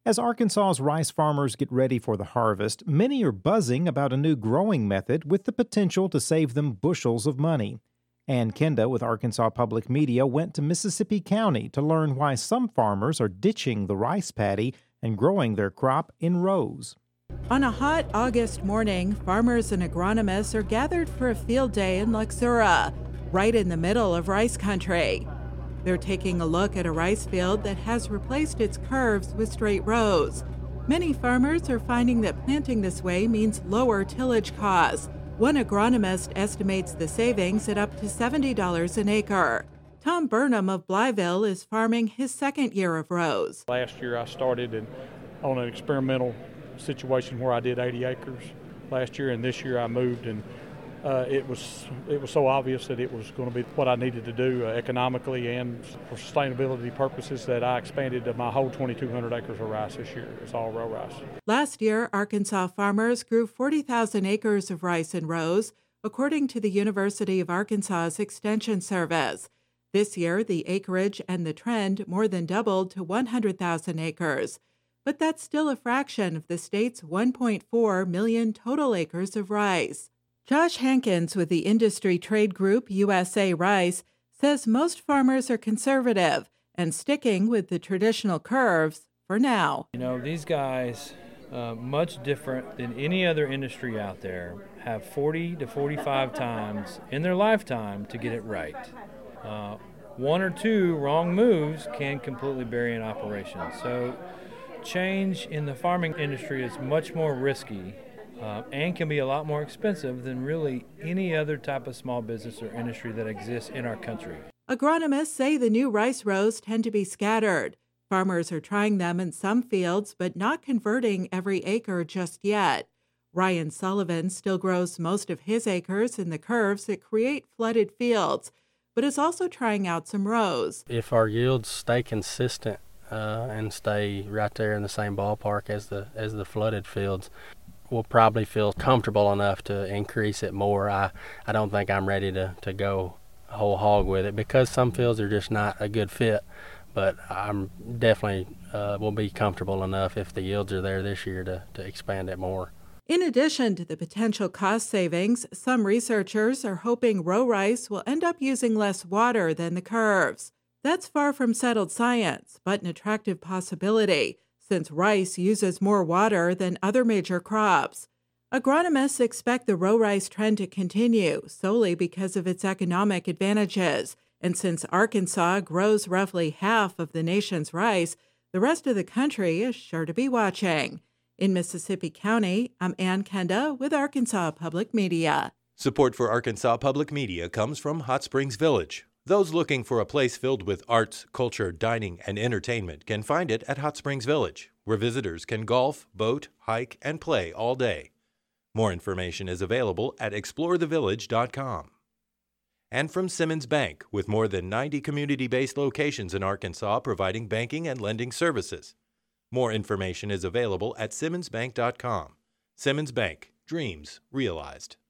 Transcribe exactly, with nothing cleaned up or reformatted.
As Arkansas's rice farmers get ready for the harvest, many are buzzing about a new growing method with the potential to save them bushels of money. Ann Kenda with Arkansas Public Media went to Mississippi County to learn why some farmers are ditching the rice paddy and growing their crop in rows. On a hot August morning, farmers and agronomists are gathered for a field day in Luxura, right in the middle of rice country. They're taking a look at a rice field that has replaced its curves with straight rows. Many farmers are finding that planting this way means lower tillage costs. One agronomist estimates the savings at up to seventy dollars an acre. Tom Burnham of Blyville is farming his second year of rows. Last year I started in, on an experimental situation where I did eighty acres last year, and this year I moved, and uh, it was it was so obvious that it was going to be what I needed to do uh, economically and for sustainability purposes that I expanded to my whole twenty-two hundred acres of rice this year. It's all row rice. Last year, Arkansas farmers grew forty thousand acres of rice in rows, according to the University of Arkansas's Extension Service. This year, the acreage and the trend more than doubled to one hundred thousand acres. But that's still a fraction of the state's one point four million total acres of rice. Josh Hankins with the industry trade group U S A Rice says most farmers are conservative and sticking with the traditional curves for now. You know, these guys, uh, much different than any other industry out there, have forty to forty-five times in their lifetime to get it right. Uh, one or two wrong moves can completely bury an operation. So change in the farming industry is much more risky uh, and can be a lot more expensive than really any other type of small business or industry that exists in our country. Agronomists say the new rice rows tend to be scattered. Farmers are trying them in some fields, but not converting every acre just yet. Ryan Sullivan still grows most of his acres in the curves that create flooded fields, but is also trying out some rows. If our yields stay consistent uh, and stay right there in the same ballpark as the as the flooded fields, we'll probably feel comfortable enough to increase it more. I, I don't think I'm ready to, to go whole hog with it because some fields are just not a good fit, but I'm definitely uh, will be comfortable enough if the yields are there this year to, to expand it more. In addition to the potential cost savings, some researchers are hoping row rice will end up using less water than the curves. That's far from settled science, but an attractive possibility, since rice uses more water than other major crops. Agronomists expect the row rice trend to continue solely because of its economic advantages, and since Arkansas grows roughly half of the nation's rice, the rest of the country is sure to be watching. In Mississippi County, I'm Ann Kenda with Arkansas Public Media. Support for Arkansas Public Media comes from Hot Springs Village. Those looking for a place filled with arts, culture, dining, and entertainment can find it at Hot Springs Village, where visitors can golf, boat, hike, and play all day. More information is available at explore the village dot com. And from Simmons Bank, with more than ninety community-based locations in Arkansas providing banking and lending services. More information is available at simmons bank dot com. Simmons Bank, dreams realized.